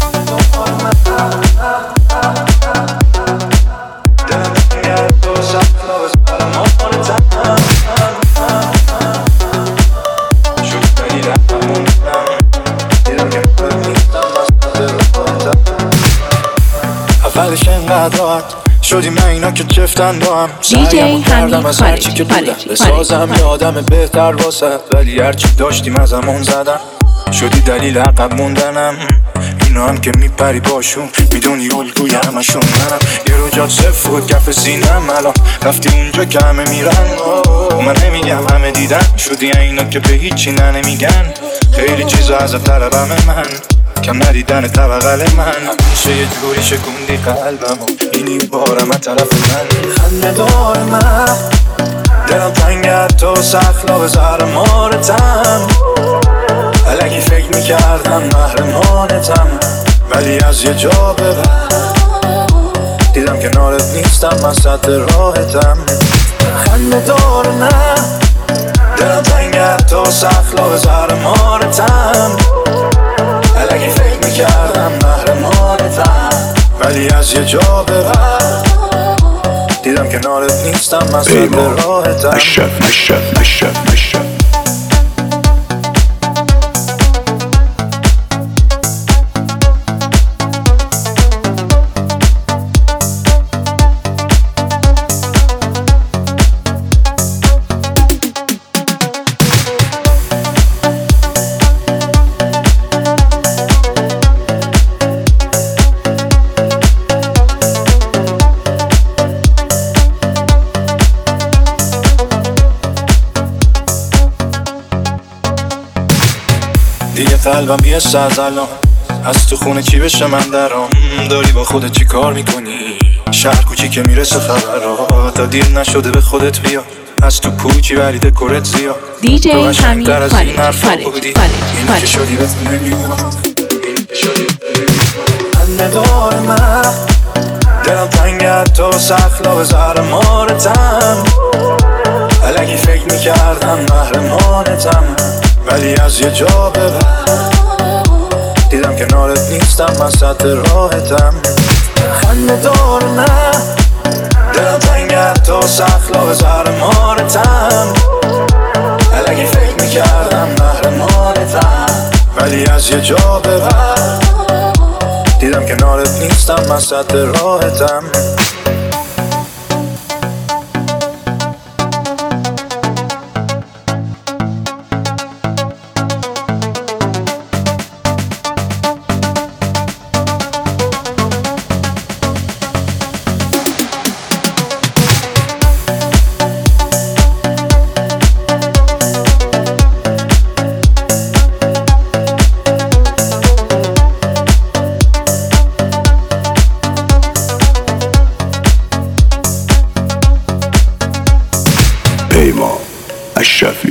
اولش انقدر راحت شدیم نه اینا که چفتن با هم سعیم کردم از هرچی که بودم بسازم یادم بهتر واسه ولی هرچی داشتیم از همون زدم شدی دلیل عقب موندنم اینا هم که میپری باشون میدونی الگوی همشون منم یه رو جاد صفر بود کف سینم الان رفتی اونجا که همه میرن من نمیگم همه دیدن شدی اینا که به هیچی نمیگن خیلی چیزا ازت طلبم من کم ندیدن طبقل من همیشه یه جوری شکوندی قلبم اینی بارم از طرف من خنده دار من دلم تنگت تو سخلا به زهر مارتم الگی فکر میکردم محرمانتم ولی از یه جا به بعد دیدم کنارت نیستم من سطح راحتم خنده دار نه دلم تنگت تو سخلا به زهر مارتم الگی فکر میکردم محرمانتم ولی از یه جا به بعد دیدم کنارت نیستم من سطح راحتم دیگه قلبم یه ساز الان از تو خونه چی بشه من درام داری با خودت چی کار میکنی شهر کوچی که میرسه خبرها تا دیر نشده به خودت بیا از تو پوچی ولی دکورت زیاد دیجی حمید فارج این که شدی بهت نمیاد ندار من دلم تنگت تو سخلا به زهر مارتم الگی فکر میکردم محرمانتم ولی از یه جا به بعد دیدم کنارت نیستم من سطح راحتم خنده دار نه دلم تنگت تو سخلا به زهر مارتم الگی فکر میکردم محرمانتم ولی از یه جا به بعد دیدم کنارت نیستم من سطح راحتم پیمان اشرفی